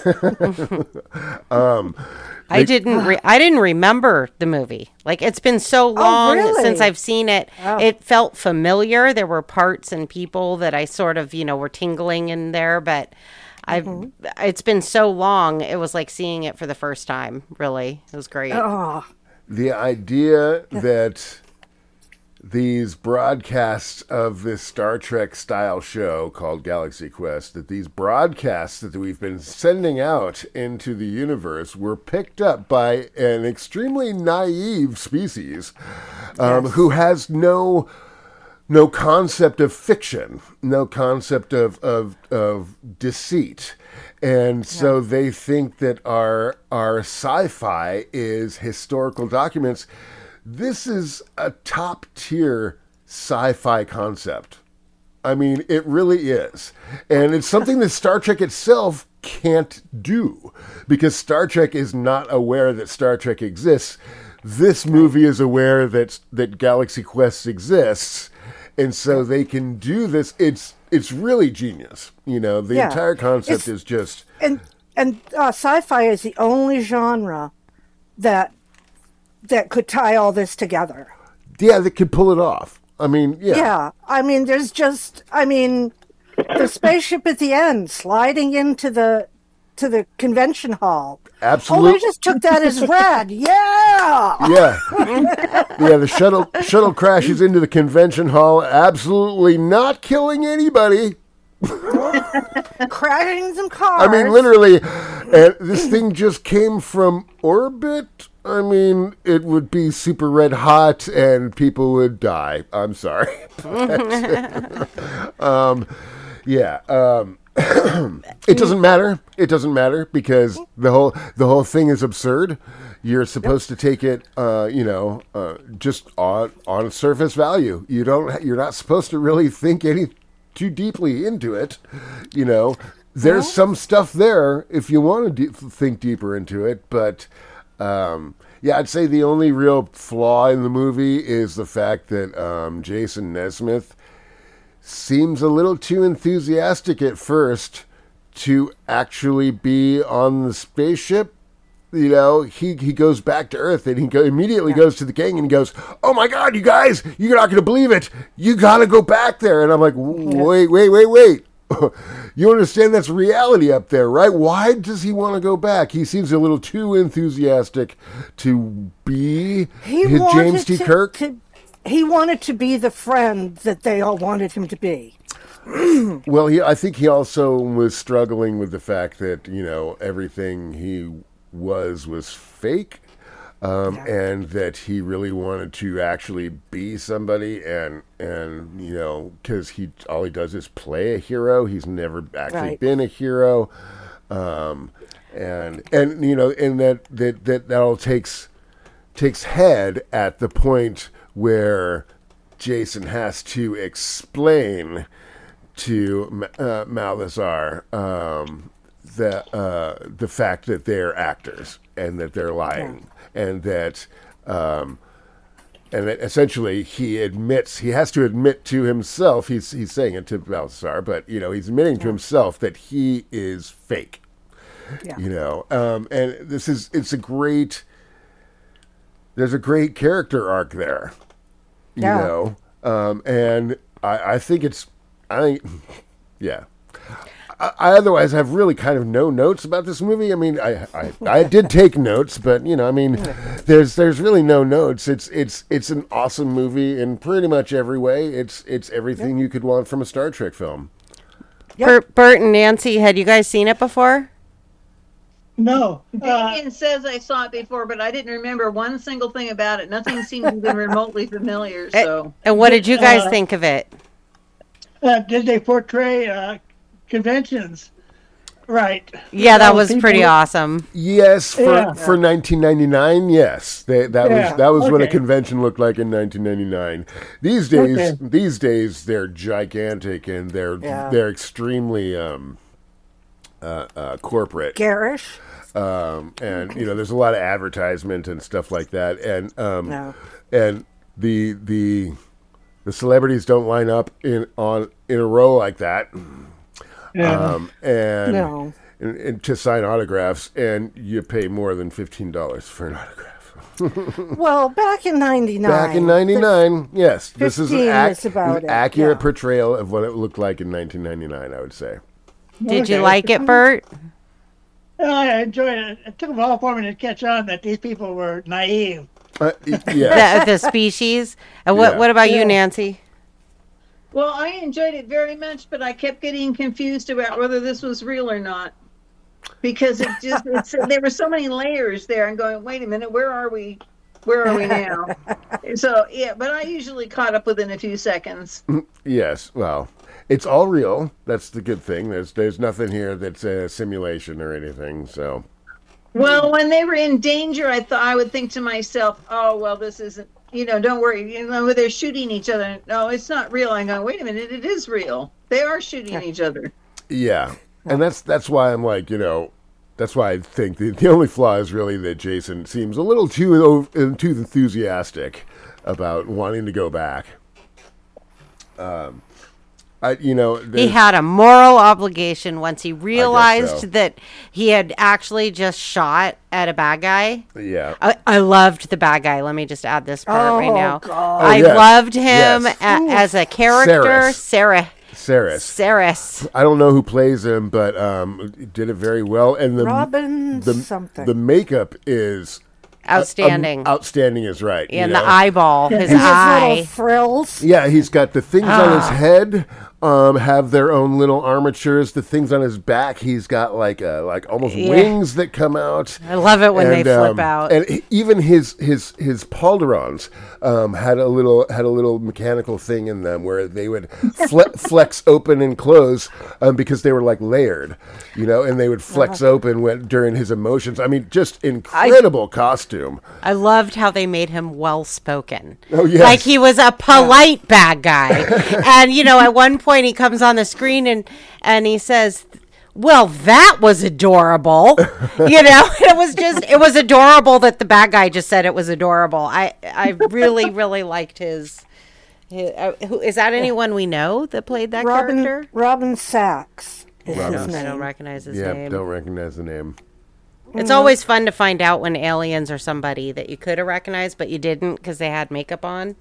I didn't remember the movie. Like, it's been so long really? since I've seen it. Oh. It felt familiar. There were parts and people that I sort of, were tingling in there, but it's been so long. It was like seeing it for the first time, really. It was great. Oh, the idea that these broadcasts of this Star Trek style show called Galaxy Quest, that these broadcasts that we've been sending out into the universe were picked up by an extremely naive species who has no concept of fiction, no concept of deceit. And so they think that our sci-fi is historical documents. This is a top-tier sci-fi concept. I mean, it really is. And it's something that Star Trek itself can't do, because Star Trek is not aware that Star Trek exists. This movie is aware that Galaxy Quest exists, and so they can do this. It's really genius. The entire concept is just... and sci-fi is the only genre that could tie all this together. Yeah, that could pull it off. I mean, yeah. Yeah. I mean, there's just, the spaceship at the end sliding into the convention hall. Absolutely. Oh, they just took that as read. Yeah. Yeah. Yeah, the shuttle crashes into the convention hall, absolutely not killing anybody. Crashing some cars. I mean, literally, this thing just came from orbit. I mean, it would be super red hot and people would die. I'm sorry. It doesn't matter. It doesn't matter because the whole thing is absurd. You're supposed to take it, just on surface value. You're not supposed to really think too deeply into it. There's some stuff there if you want to think deeper into it, but. I'd say the only real flaw in the movie is the fact that Jason Nesmith seems a little too enthusiastic at first to actually be on the spaceship. He goes back to Earth and he immediately goes to the gang and he goes, "Oh my God, you guys, you're not going to believe it. You got to go back there." And I'm like, wait. You understand that's reality up there, right? Why does he want to go back? He seems a little too enthusiastic to be James T. Kirk. He wanted to be the friend that they all wanted him to be. Well, I think he also was struggling with the fact that, everything he was fake. And that he really wanted to actually be somebody, and because all he does is play a hero. He's never actually been a hero, and that all takes head at the point where Jason has to explain to Malazar the fact that they're actors and that they're lying. And that essentially he has to admit to himself, he's saying it to Balthazar, but he's admitting to himself that he is fake. Yeah. And there's a great character arc there. Yeah. And I think yeah. I otherwise have really kind of no notes about this movie. I mean, I did take notes, but there's really no notes. It's an awesome movie in pretty much every way. It's everything you could want from a Star Trek film. Yep. Bert and Nancy, had you guys seen it before? No. Damien says I saw it before, but I didn't remember one single thing about it. Nothing seemed even remotely familiar. So, and what did you guys think of it? Did they portray conventions? Right. Yeah, that was pretty awesome. Yes, for 1999, yes. That was what a okay. convention looked like in 1999. These days they're gigantic and they're extremely corporate. Garish. And there's a lot of advertisement and stuff like that, and the celebrities don't line up in a row like that, and to sign autographs, and you pay more than $15 for an autograph. Well, back in '99. Back in '99, yes, this is an about accurate portrayal of what it looked like in 1999. I would say. Did you like it, Bert? I enjoyed it. It took a while for me to catch on that these people were naive. Yeah. The species. And what about you, Nancy? well, I enjoyed it very much, but I kept getting confused about whether this was real or not. Because there were so many layers there. I'm going, wait a minute, where are we? Where are we now? So, yeah, but I usually caught up within a few seconds. Yes, well, it's all real. That's the good thing. There's nothing here that's a simulation or anything. So, well, when they were in danger, I would think to myself, oh, well, this isn't, don't worry. They're shooting each other. No, it's not real. I'm going, wait a minute, it is real. They are shooting each other. yeah, and that's why I'm like, that's why I think the only flaw is really that Jason seems a little too enthusiastic about wanting to go back. He had a moral obligation once he realized so. that he had actually just shot at a bad guy. Yeah. I loved the bad guy. Let me just add this part right now. God. I yes. loved him Yes. as a character. Saris. I don't know who plays him, but did it very well. And Robin something. The makeup is Outstanding. Outstanding is right. And the eyeball, his and eye. his little frills. Yeah, he's got the things on his head have their own little armatures. The things on his back, he's got like almost wings that come out. I love it when they flip out. And even his pauldrons had a little mechanical thing in them where they would flex open and close because they were like layered, and they would flex open during his emotions. I mean, just incredible costume. I loved how they made him well-spoken. Oh, yes. Like he was a polite bad guy. And, at one point he comes on the screen and he says, well, that was adorable. It was adorable that the bad guy just said it was adorable. I really, really liked his is that anyone we know that played that character? Robin Sachs is Robin. his I name. don't recognize his Yeah, name. don't recognize the name. It's always fun to find out when aliens are somebody that you could have recognized, but you didn't because they had makeup on.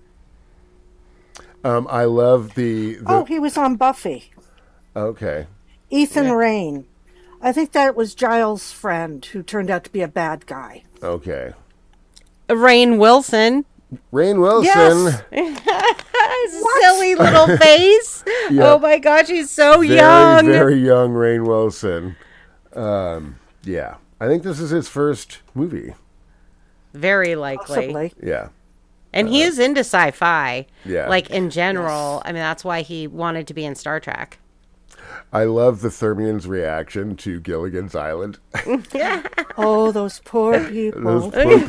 I love the. Oh, he was on Buffy. Okay. Ethan Rayne. I think that was Giles' friend who turned out to be a bad guy. Okay. Rainn Wilson. Rainn Wilson. Yes. Silly little face. Yep. Oh my gosh, he's so Very, young. very young Rainn Wilson. Yeah. I think this is his first movie. Very likely. Possibly. Yeah. And he is into sci-fi. Yeah. Like in general. I mean, that's why he wanted to be in Star Trek. I love the Thermians' reaction to Gilligan's Island. Oh, those poor people. Those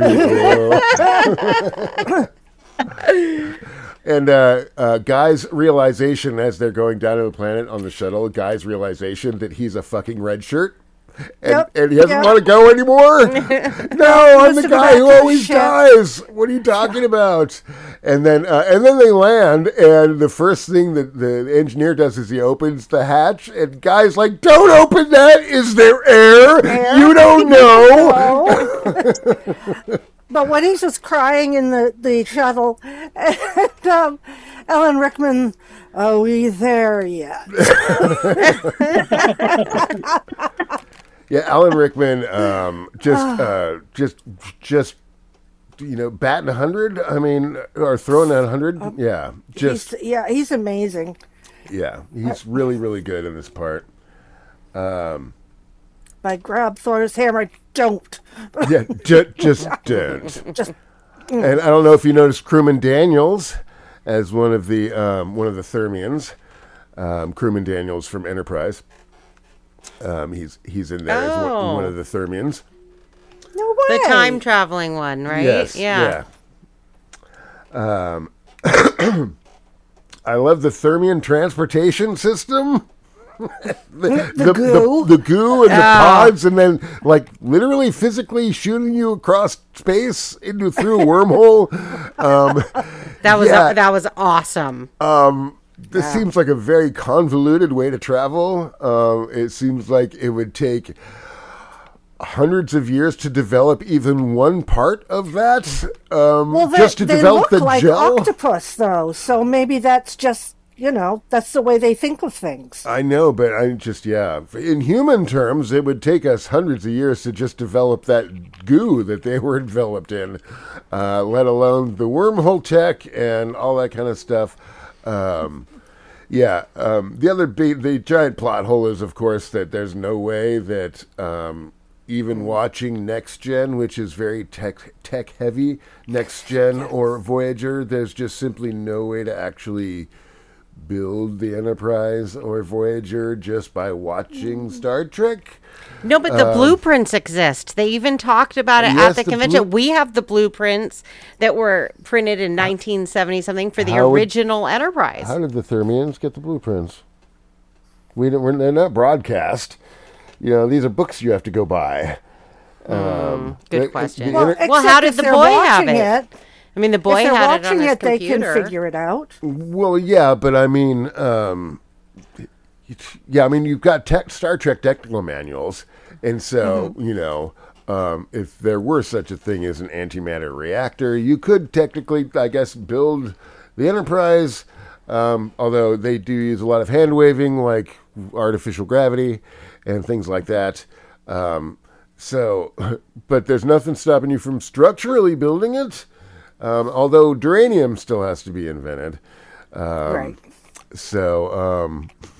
poor people. And Guy's realization as they're going down to the planet on the shuttle, Guy's realization that he's a fucking red shirt. And he doesn't want to go anymore. No, I'm the guy who always dies. What are you talking about? And then they land, and the first thing that the engineer does is he opens the hatch, and Guy's like, "Don't open that! Is there air? You don't know." No. But when he's just crying in the shuttle, and Ellen Rickman, are we there yet? Yeah, Alan Rickman, just batting 100. I mean, or throwing at 100. Yeah, he's amazing. Yeah, he's really, really good in this part. I grab Thor's hammer. Don't. Yeah, just don't. And I don't know if you noticed Crewman Daniels as one of the Thermians. Crewman Daniels from Enterprise. He's in there as one of the Thermians. No way. The time traveling one, right? Yes. Yeah. I love the Thermian transportation system. The goo. The goo and the pods, and then like literally physically shooting you across space through a wormhole. That was awesome. This seems like a very convoluted way to travel. It seems like it would take hundreds of years to develop even one part of that. Just to develop the like gel. Octopus, though, so maybe that's just that's the way they think of things. I know, but in human terms, it would take us hundreds of years to just develop that goo that they were enveloped in, let alone the wormhole tech and all that kind of stuff. The giant plot hole is, of course, that there's no way that even watching Next Gen, which is very tech heavy, Next Gen or Voyager, there's just simply no way to actually build the Enterprise or Voyager just by watching Star Trek. No, but the blueprints exist. They even talked about it at the convention. We have the blueprints that were printed in 1970 something for the original Enterprise. How did the Thermians get the blueprints? They're not broadcast. These are books you have to go buy. Good question. Well, how did the boy have it? I mean, the boy if they're had it watching on his it, they computer. can figure it out. Well, yeah, but I mean, you've got Star Trek technical manuals, and so if there were such a thing as an antimatter reactor, you could technically, I guess, build the Enterprise. Although they do use a lot of hand waving, like artificial gravity and things like that. But there's nothing stopping you from structurally building it. Although duranium still has to be invented. Right. So,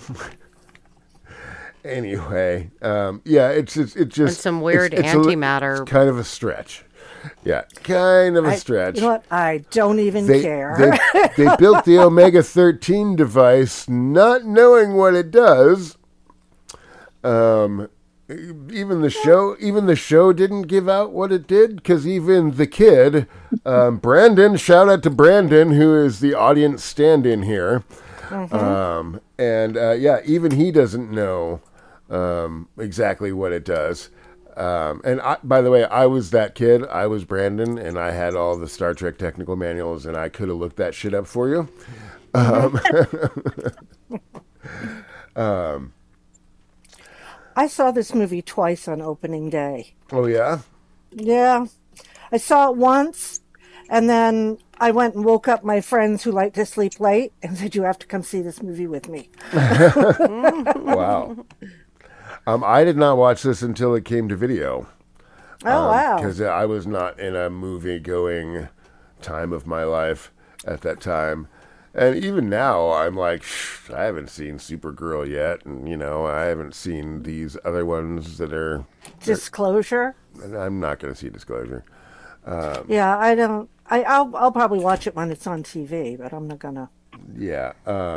anyway, it's just and some weird antimatter. It's kind of a stretch. Yeah, kind of a stretch. You know what? I don't even care. They built the Omega 13 device not knowing what it does. Even the show didn't give out what it did, because even the kid, Brandon, shout out to Brandon, who is the audience stand-in here. Even he doesn't know exactly what it does. By the way, I was that kid. I was Brandon, and I had all the Star Trek technical manuals, and I could have looked that shit up for you. I saw this movie twice on opening day. Oh, yeah? Yeah. I saw it once, and then I went and woke up my friends who like to sleep late and said, "You have to come see this movie with me." Wow. I did not watch this until it came to video. Oh, wow. Because I was not in a movie-going time of my life at that time. And even now, I'm like, I haven't seen Supergirl yet, and I haven't seen these other ones that are Disclosure. I'm not going to see Disclosure. Yeah, I don't. I'll probably watch it when it's on TV, but I'm not gonna. Yeah.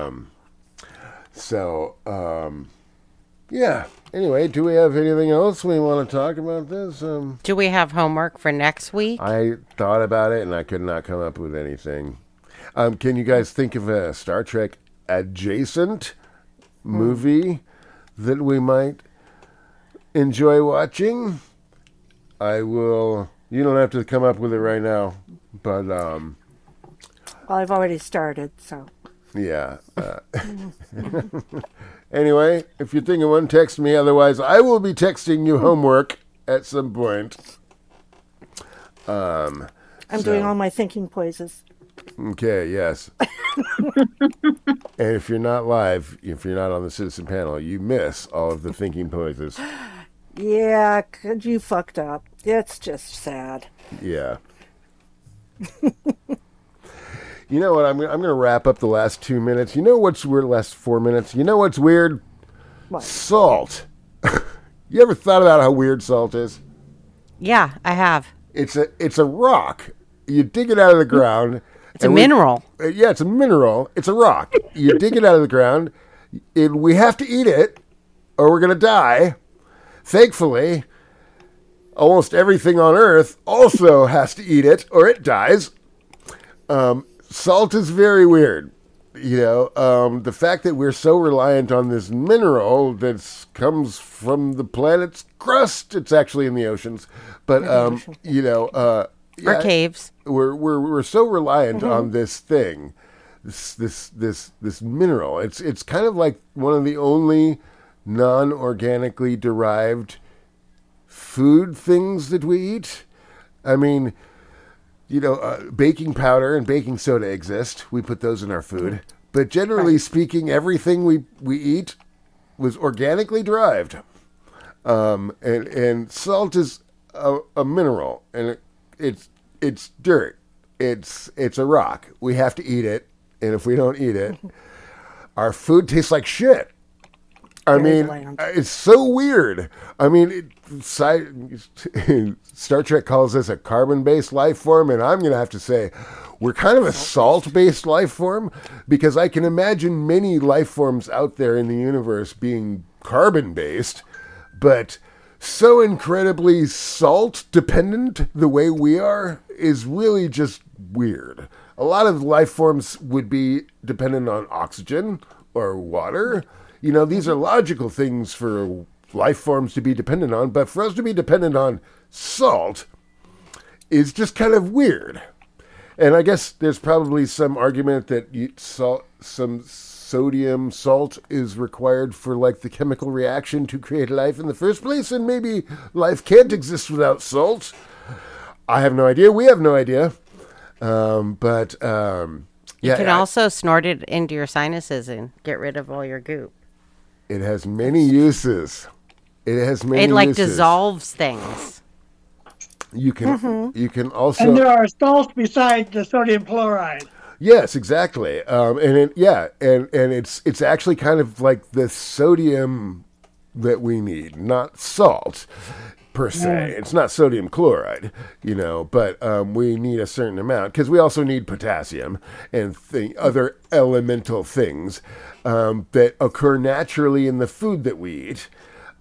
Yeah. Anyway, do we have anything else we want to talk about this? Do we have homework for next week? I thought about it, and I could not come up with anything. Can you guys think of a Star Trek adjacent movie that we might enjoy watching? I will. You don't have to come up with it right now, but Well, I've already started, so. Yeah. Anyway, if you think of one, text me. Otherwise, I will be texting you homework at some point. I'm doing all my thinking poises. Okay, yes. And if you're not live, if you're not on the Citizen Panel, you miss all of the thinking poses. Yeah, you fucked up. It's just sad. Yeah. You know what? I'm going to wrap up the last 2 minutes. You know what's weird? Last 4 minutes. You know what's weird? What? Salt. You ever thought about how weird salt is? Yeah, I have. It's a rock. You dig it out of the ground. It's a mineral. Yeah, it's a mineral. It's a rock. You dig it out of the ground. We have to eat it, or we're going to die. Thankfully, almost everything on Earth also has to eat it, or it dies. Salt is very weird. The fact that we're so reliant on this mineral that comes from the planet's crust. It's actually in the oceans, but Or caves. We're so reliant on this thing, this mineral. It's kind of like one of the only non-organically derived food things that we eat. I mean, baking powder and baking soda exist. We put those in our food. But generally speaking, everything we eat was organically derived. And salt is a mineral, and it's dirt. It's a rock. We have to eat it, and if we don't eat it, our food tastes like shit. I mean, it's so weird. I mean, Star Trek calls this a carbon-based life form, and I'm going to have to say we're kind of a salt-based life form, because I can imagine many life forms out there in the universe being carbon-based, but so incredibly salt-dependent the way we are is really just weird. A lot of life forms would be dependent on oxygen or water. These are logical things for life forms to be dependent on, but for us to be dependent on salt is just kind of weird. And I guess there's probably some argument that some sodium salt is required for like the chemical reaction to create life in the first place, and maybe life can't exist without salt. I have no idea. We have no idea. You can also snort it into your sinuses and get rid of all your goop. It has many uses. It dissolves things. You can also. And there are salts besides the sodium chloride. Yes, exactly. And it's actually kind of like the sodium that we need, not salt per se. Yeah. It's not sodium chloride, but we need a certain amount, because we also need potassium and other elemental things that occur naturally in the food that we eat,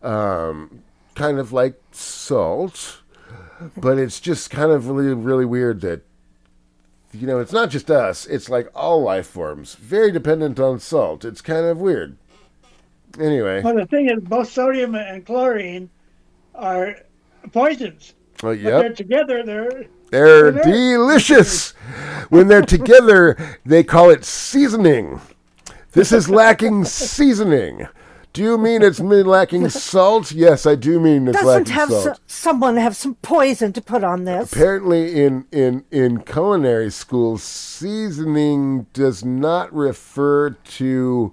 kind of like salt. But it's just kind of really, really weird that, it's not just us. It's like all life forms, very dependent on salt. It's kind of weird. Anyway. Well, the thing is, both sodium and chlorine are poisons. Well, But they're together, they're delicious. When they're together, they call it seasoning. This is lacking seasoning. Do you mean it's lacking salt? Yes, I do mean it's lacking salt. Someone have some poison to put on this? Apparently, in culinary school, seasoning does not refer to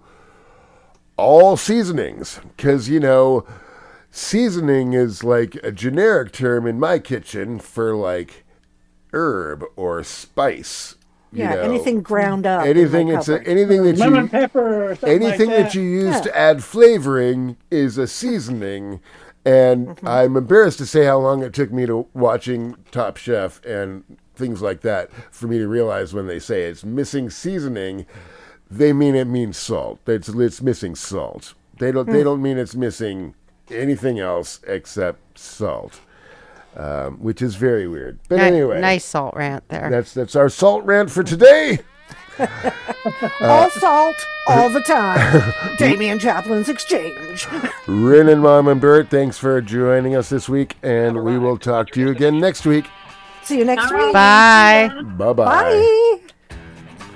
all seasonings, because seasoning is like a generic term in my kitchen for like herb or spice. Anything ground up. Anything that lemon pepper or something anything like that you use to add flavoring is a seasoning. And I'm embarrassed to say how long it took me to watching Top Chef and things like that for me to realize when they say it's missing seasoning, they mean it means salt. It's missing salt. They don't mean it's missing anything else except salt. Which is very weird. But anyway. Nice salt rant there. That's our salt rant for today. All salt, all the time. Damien Chaplin's Exchange. Rin and Mom and Bert, thanks for joining us this week, and we will talk to you again next week. See you next week. Bye. Bye-bye. Bye.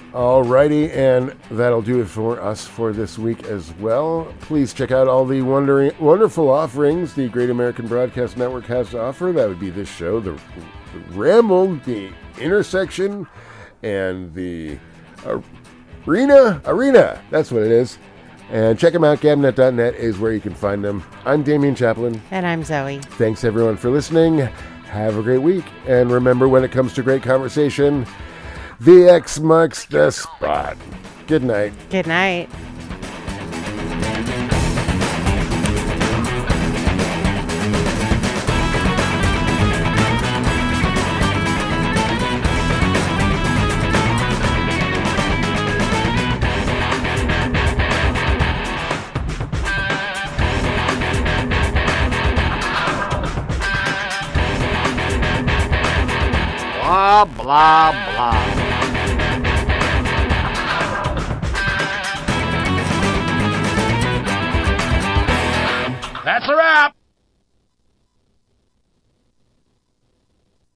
Alrighty, and that'll do it for us for this week as well. Please check out all the wonderful offerings the Great American Broadcast Network has to offer. That would be this show, the Ramble, the Intersection, and the Arena. That's what it is. And check them out. Gabnet.net is where you can find them. I'm Damian Chaplin. And I'm Zoe. Thanks, everyone, for listening. Have a great week. And remember, when it comes to great conversation, the X marks the spot. Good night. Good night. Blah, blah, blah. That's a wrap.